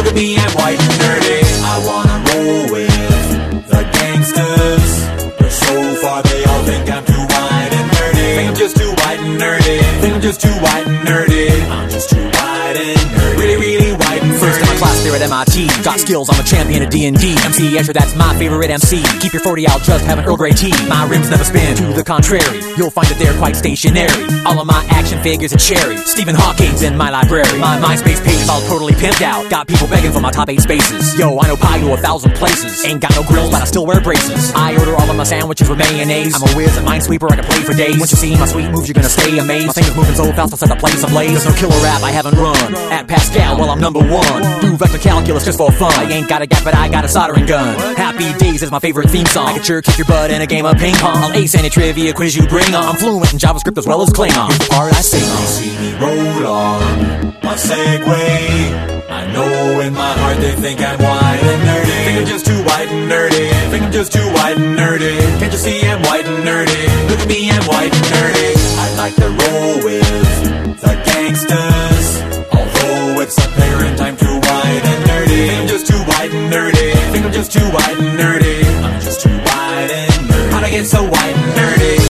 at me, I'm white and nerdy. I wanna roll with the gangsters, but so far they all think I'm too white and nerdy. Think I'm just too white and nerdy. Think I'm just too white and nerdy. I'm just too white and nerdy. Really, really white and nerdy. First in my class there at MIT. Got skills, I'm a champion of D&D. MC Escher, that's my favorite MC. Keep your 40 out, just have an Earl Grey tea. My rims never spin, to the contrary. You'll find that they're quite stationary. All of my action figures are cherry. Stephen Hawking's in my library. My MySpace page is all totally pimped out. Got people begging for my top 8 spaces. Yo, I know pie to 1,000 places. Ain't got no grills, but I still wear braces. I order all of my sandwiches with mayonnaise. I'm a whiz at Minesweeper, I can play for days. Once you see my sweet moves, you're gonna stay amazed. My fingers moving so fast, I'll set the place ablaze. There's no killer rap I haven't run. At Pascal, well, I'm number 1. Do vector calculus just for fun. I ain't got a gap, but I got a soldering gun. Happy Days is my favorite theme song. I can sure kick your butt in a game of ping pong. I'll ace any trivia quiz you bring on. I'm fluent in JavaScript as well as Klingon. Here's the part I sing on. See me roll on my Segway. I know in my heart they think I'm white and nerdy. Think I'm just too white and nerdy. Think I'm just too white and nerdy. Can't you see I'm white and nerdy? Look at me, I'm white and nerdy. I'd like to roll with